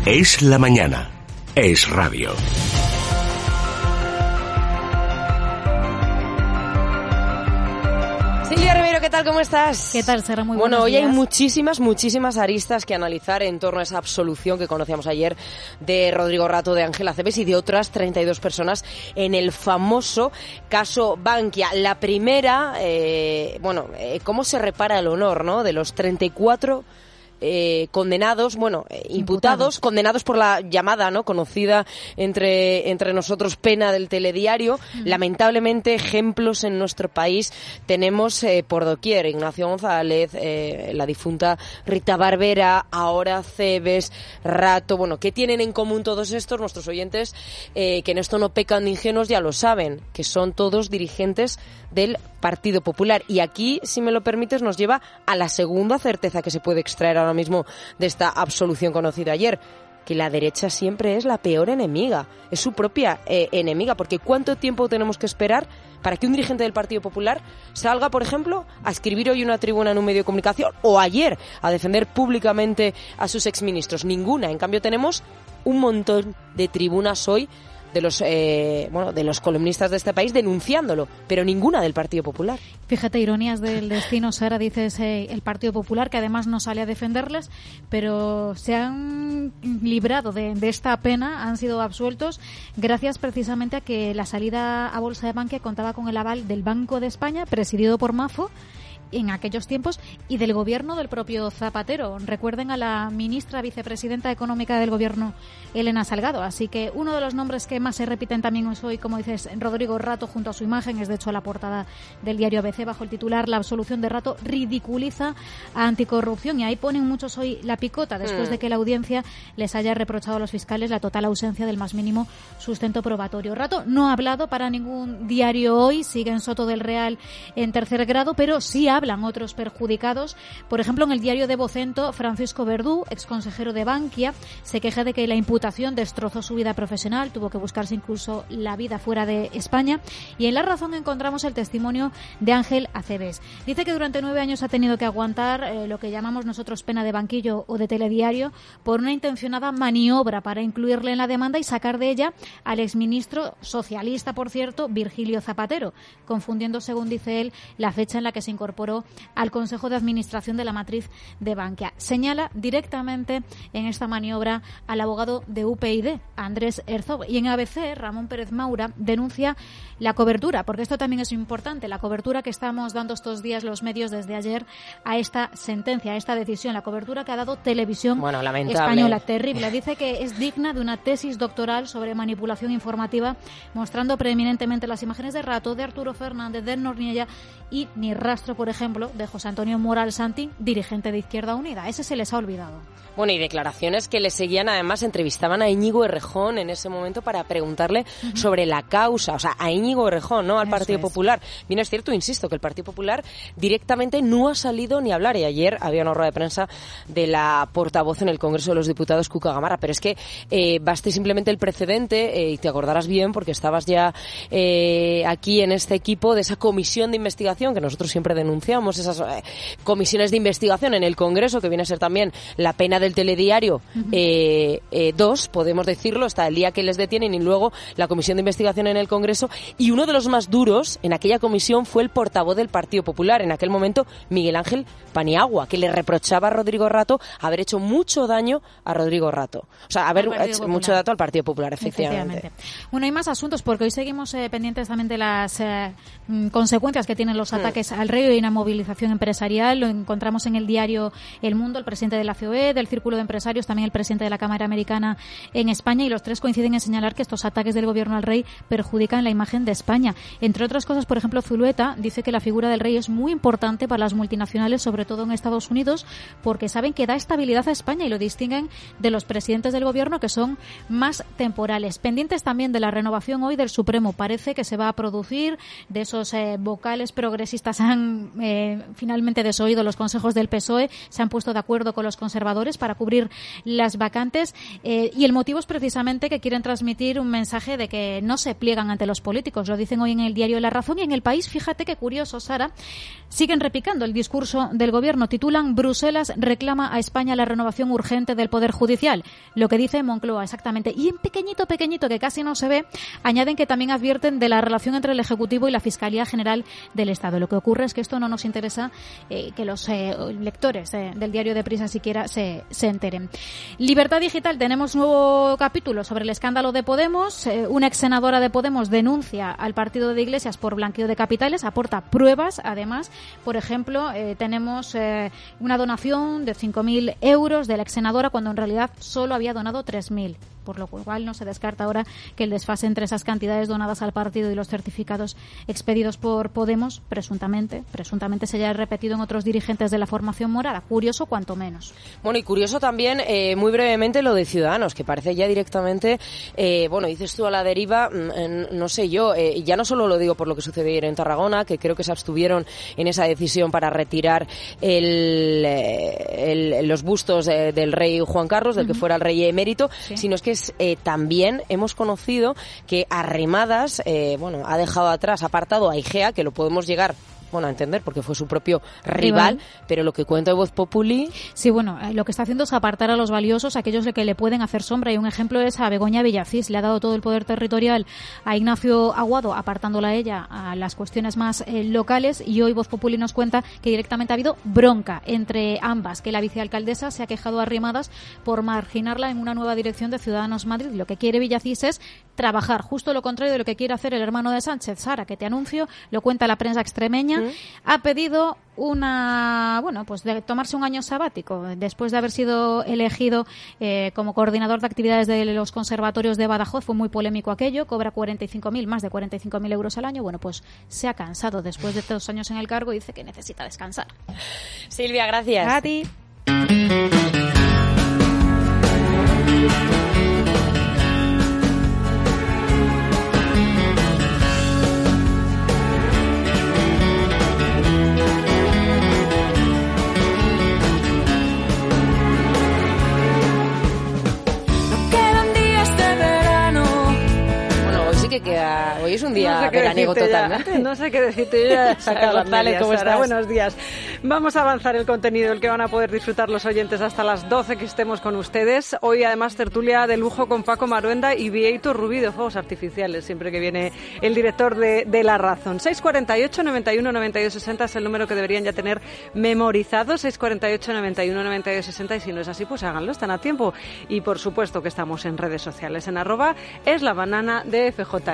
Es la mañana. Es radio. Silvia Rivero, ¿qué tal? ¿Cómo estás? ¿Qué tal, Sara? Muy buenos buenos días. Hoy hay muchísimas aristas que analizar en torno a esa absolución que conocíamos ayer de Rodrigo Rato, de Ángel Acebes y de otras 32 personas en el famoso caso Bankia. La primera, cómo se repara el honor, ¿no?, de los 34 condenados, imputados, condenados por la llamada, ¿no?, conocida entre nosotros pena del telediario. Lamentablemente, ejemplos en nuestro país tenemos por doquier. Ignacio González, la difunta Rita Barbera, ahora Acebes, Rato. Bueno, ¿qué tienen en común todos estos? Nuestros oyentes, que en esto no pecan de ingenuos, ya lo saben, que son todos dirigentes del Partido Popular. Y aquí, si me lo permites, nos lleva a la segunda certeza que se puede extraer ahora mismo de esta absolución conocida ayer, que la derecha siempre es la peor enemiga, es su propia enemiga, porque ¿cuánto tiempo tenemos que esperar para que un dirigente del Partido Popular salga, por ejemplo, a escribir hoy una tribuna en un medio de comunicación, o ayer a defender públicamente a sus exministros? Ninguna. En cambio, tenemos un montón de tribunas hoy de los columnistas de este país denunciándolo, pero ninguna del Partido Popular. Fíjate, ironías del destino, Sara, dices el Partido Popular, que además no sale a defenderles, pero se han librado de esta pena, han sido absueltos gracias precisamente a que la salida a bolsa de Bankia contaba con el aval del Banco de España, presidido por Mafo en aquellos tiempos, y del gobierno del propio Zapatero. Recuerden a la ministra vicepresidenta económica del gobierno, Elena Salgado. Así que uno de los nombres que más se repiten también hoy, como dices, Rodrigo Rato, junto a su imagen, es de hecho la portada del diario ABC bajo el titular: la absolución de Rato ridiculiza a Anticorrupción. Y ahí ponen muchos hoy la picota, después de que la audiencia les haya reprochado a los fiscales la total ausencia del más mínimo sustento probatorio. Rato no ha hablado para ningún diario hoy, sigue en Soto del Real en tercer grado, pero sí hablan otros perjudicados. Por ejemplo, en el diario de Vocento, Francisco Verdú, exconsejero de Bankia, se queja de que la imputación destrozó su vida profesional, tuvo que buscarse incluso la vida fuera de España. Y en La Razón encontramos el testimonio de Ángel Acebes. Dice que durante 9 años ha tenido que aguantar lo que llamamos nosotros pena de banquillo o de telediario por una intencionada maniobra para incluirle en la demanda y sacar de ella al exministro socialista, por cierto, Virgilio Zapatero, confundiendo, según dice él, la fecha en la que se incorporó al Consejo de Administración de la matriz de Bankia. Señala directamente en esta maniobra al abogado de UPyD, Andrés Herzog. Y en ABC, Ramón Pérez Maura denuncia la cobertura, porque esto también es importante, la cobertura que estamos dando estos días los medios desde ayer a esta sentencia, a esta decisión, la cobertura que ha dado Televisión Española. Terrible. Dice que es digna de una tesis doctoral sobre manipulación informativa, mostrando preeminentemente las imágenes de Rato, de Arturo Fernández, de Norniella y ni rastro, por ejemplo, de José Antonio Moral Santín, dirigente de Izquierda Unida. Ese se les ha olvidado. Bueno, y declaraciones que le seguían, además, entrevistaban a Íñigo Errejón en ese momento para preguntarle sobre la causa, o sea, a Íñigo Errejón, no al Partido Popular. Bien, es cierto, insisto, que el Partido Popular directamente no ha salido ni a hablar, y ayer había una rueda de prensa de la portavoz en el Congreso de los Diputados, Cuca Gamarra, pero es que baste simplemente el precedente, y te acordarás bien, porque estabas ya aquí en este equipo de esa comisión de investigación que nosotros siempre denunciamos, esas comisiones de investigación en el Congreso, que viene a ser también la pena del telediario 2, podemos decirlo, hasta el día que les detienen, y luego la comisión de investigación en el Congreso. Y uno de los más duros en aquella comisión fue el portavoz del Partido Popular, en aquel momento Miguel Ángel Paniagua, que le reprochaba a Rodrigo Rato haber hecho mucho daño a Rodrigo Rato. O sea, haber hecho mucho daño al Partido Popular, efectivamente. Bueno, hay más asuntos, porque hoy seguimos pendientes también de las consecuencias que tienen los ataques al rey y una movilización empresarial. Lo encontramos en el diario El Mundo, el presidente de la COE, del Círculo de Empresarios, también el presidente de la Cámara Americana en España, y los tres coinciden en señalar que estos ataques del gobierno al rey perjudican la imagen de España. Entre otras cosas, por ejemplo, Zulueta dice que la figura del rey es muy importante para las multinacionales, sobre todo en Estados Unidos, porque saben que da estabilidad a España y lo distinguen de los presidentes del gobierno, que son más temporales. Pendientes también de la renovación hoy del Supremo. Parece que se va a producir, de esos vocales progresistas han finalmente desoído los consejos del PSOE, se han puesto de acuerdo con los conservadores para cubrir las vacantes, y el motivo es precisamente que quieren transmitir un mensaje de que no se pliegan ante los políticos. Lo dicen hoy en el diario La Razón, y en El País, fíjate qué curioso, Sara, siguen repicando el discurso del gobierno. Titulan: Bruselas reclama a España la renovación urgente del Poder Judicial. Lo que dice Moncloa, exactamente. Y en pequeñito, que casi no se ve, añaden que también advierten de la relación entre el Ejecutivo y la Fiscalía General del Estado. Lo que ocurre es que esto no nos interesa que los lectores del diario Deprisa siquiera se enteren. Libertad Digital, tenemos nuevo capítulo sobre el escándalo de Podemos. Una ex senadora de Podemos denuncia al partido de Iglesias por blanqueo de capitales, aporta pruebas, además. Por ejemplo, tenemos una donación de 5.000 euros de la ex senadora cuando en realidad solo había donado 3.000. Por lo cual no se descarta ahora que el desfase entre esas cantidades donadas al partido y los certificados expedidos por Podemos, presuntamente se haya repetido en otros dirigentes de la formación morada. Curioso cuanto menos. Bueno, y curioso también, muy brevemente, lo de Ciudadanos, que parece ya directamente, dices tú, a la deriva, no sé yo, ya no solo lo digo por lo que sucedió ayer en Tarragona, que creo que se abstuvieron en esa decisión para retirar los bustos del rey Juan Carlos, del que fuera el rey emérito, sí, sino es que también hemos conocido que Arrimadas ha dejado atrás, apartado a Igea, que lo podemos llegar a entender porque fue su propio rival, pero lo que cuenta Voz Populi... Sí, lo que está haciendo es apartar a los valiosos, aquellos que le pueden hacer sombra, y un ejemplo es a Begoña Villacís. Le ha dado todo el poder territorial a Ignacio Aguado, apartándola a ella a las cuestiones más locales, y hoy Voz Populi nos cuenta que directamente ha habido bronca entre ambas, que la vicealcaldesa se ha quejado a Arrimadas por marginarla en una nueva dirección de Ciudadanos Madrid. Lo que quiere Villacís es trabajar, justo lo contrario de lo que quiere hacer el hermano de Sánchez, Sara, que te anuncio, lo cuenta la prensa extremeña. Ha pedido de tomarse un año sabático después de haber sido elegido como coordinador de actividades de los conservatorios de Badajoz. Fue muy polémico aquello. Cobra más de 45.000 euros al año. Se ha cansado después de 2 años en el cargo y dice que necesita descansar. Silvia, gracias. A ti. Hoy es un día veraniego totalmente. No sé qué decirte, yo ya he sacado las medias. ¿Cómo estás? Buenos días. Vamos a avanzar el contenido, el que van a poder disfrutar los oyentes hasta las 12 que estemos con ustedes. Hoy además tertulia de lujo con Paco Maruenda y Vieito Rubí de Fuegos Artificiales, siempre que viene el director de La Razón. 648 91 92 60 es el número que deberían ya tener memorizado. 648 91 92 60, y si no es así, pues háganlo, están a tiempo. Y por supuesto que estamos en redes sociales, en @esLaBanana de FJL.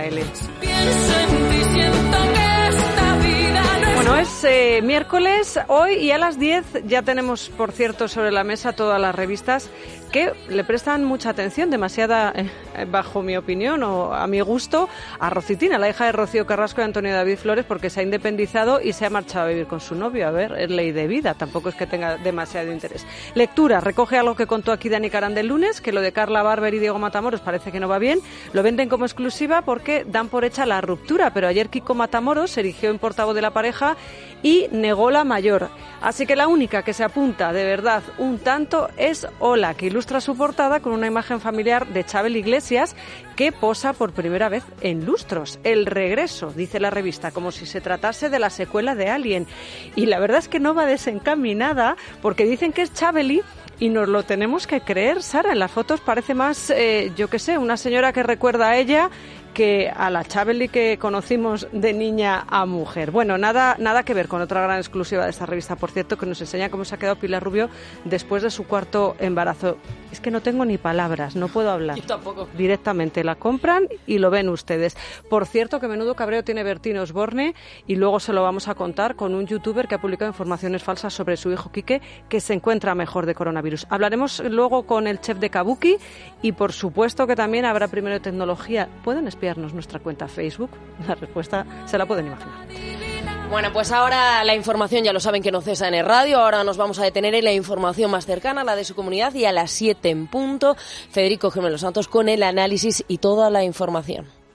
Bueno, es miércoles hoy, y a las 10 ya tenemos, por cierto, sobre la mesa todas las revistas que le prestan mucha atención, demasiada, bajo mi opinión o a mi gusto, a Rocitina, la hija de Rocío Carrasco y Antonio David Flores, porque se ha independizado y se ha marchado a vivir con su novio. A ver, es ley de vida, tampoco es que tenga demasiado interés. Lectura, recoge algo que contó aquí Dani Carán del lunes, que lo de Carla Barber y Diego Matamoros parece que no va bien. Lo venden como exclusiva porque dan por hecha la ruptura, pero ayer Kiko Matamoros se erigió en portavoz de la pareja y negó la mayor. Así que la única que se apunta de verdad un tanto es Ola, que ilustra su portada con una imagen familiar de Chabel Iglesias, que posa por primera vez en lustros. El regreso, dice la revista, como si se tratase de la secuela de Alien. Y la verdad es que no va desencaminada, porque dicen que es Chabeli y nos lo tenemos que creer, Sara. En las fotos parece más, una señora que recuerda a ella que a la Chabeli que conocimos de niña a mujer. Bueno, nada que ver con otra gran exclusiva de esta revista, por cierto, que nos enseña cómo se ha quedado Pilar Rubio después de su 4º embarazo. Es que no tengo ni palabras, no puedo hablar. Yo tampoco. Directamente la compran y lo ven ustedes. Por cierto, que menudo cabreo tiene Bertín Osborne, y luego se lo vamos a contar con un youtuber que ha publicado informaciones falsas sobre su hijo Quique, que se encuentra mejor de coronavirus. Hablaremos luego con el chef de Kabuki, y por supuesto que también habrá primero de tecnología. ¿Pueden espiarnos nuestra cuenta Facebook? La respuesta se la pueden imaginar. Bueno, pues ahora la información ya lo saben que no cesa en el radio. Ahora nos vamos a detener en la información más cercana, la de su comunidad, y a las 7 en punto, Federico Jiménez Los Santos con el análisis y toda la información.